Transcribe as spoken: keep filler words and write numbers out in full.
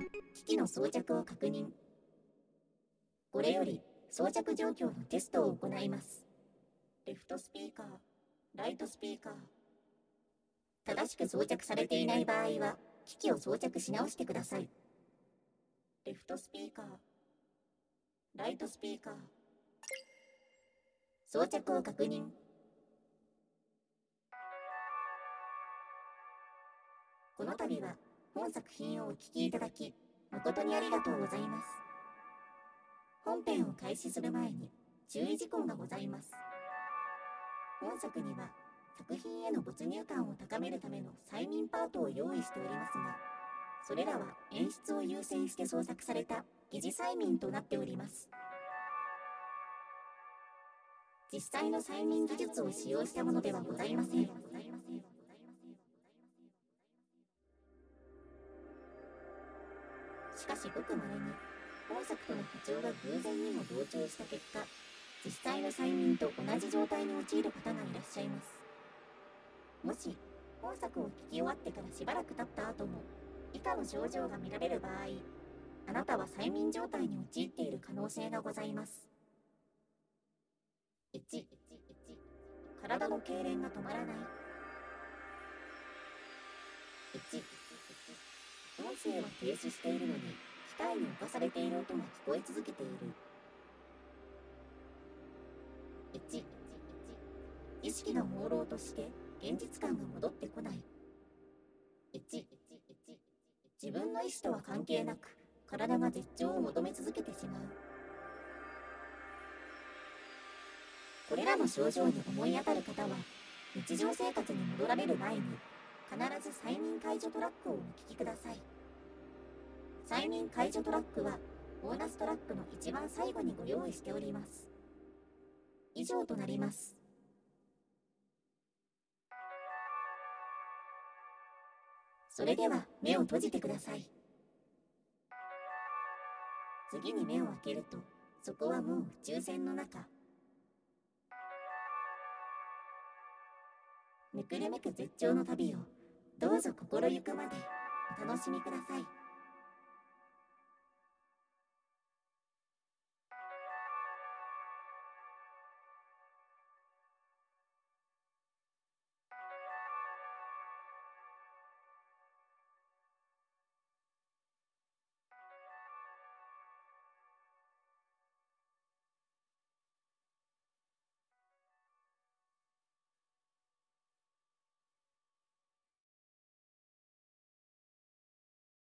機器の装着を確認。これより装着状況のテストを行います。レフトスピーカー、ライトスピーカー。正しく装着されていない場合は、機器を装着し直してください。レフトスピーカー、ライトスピーカー。装着を確認。この度は本作品をお聴きいただき、誠にありがとうございます。本編を開始する前に注意事項がございます。本作には作品への没入感を高めるための催眠パートを用意しておりますが、それらは演出を優先して創作された疑似催眠となっております。実際の催眠技術を使用したものではございません。しかしごく稀に本作との波長が偶然にも同調した結果、実際の催眠と同じ状態に陥る方がいらっしゃいます。もし本作を聞き終わってからしばらく経った後も以下の症状が見られる場合、あなたは催眠状態に陥っている可能性がございます。いち、体の痙攣が止まらない。いち、音声は停止しているのに機械に侵されている音が聞こえ続けている。いち、意識が朦朧として現実感が戻ってこない。いち、自分の意思とは関係なく体が絶頂を求め続けてしまう。これらの症状に思い当たる方は、日常生活に戻られる前に必ず催眠解除トラックをお聞きください。催眠解除トラックはボーナストラックの一番最後にご用意しております。以上となります。それでは目を閉じてください。次に目を開けると、そこはもう宇宙船の中。めくるめく絶頂の旅をどうぞ心ゆくまでお楽しみください。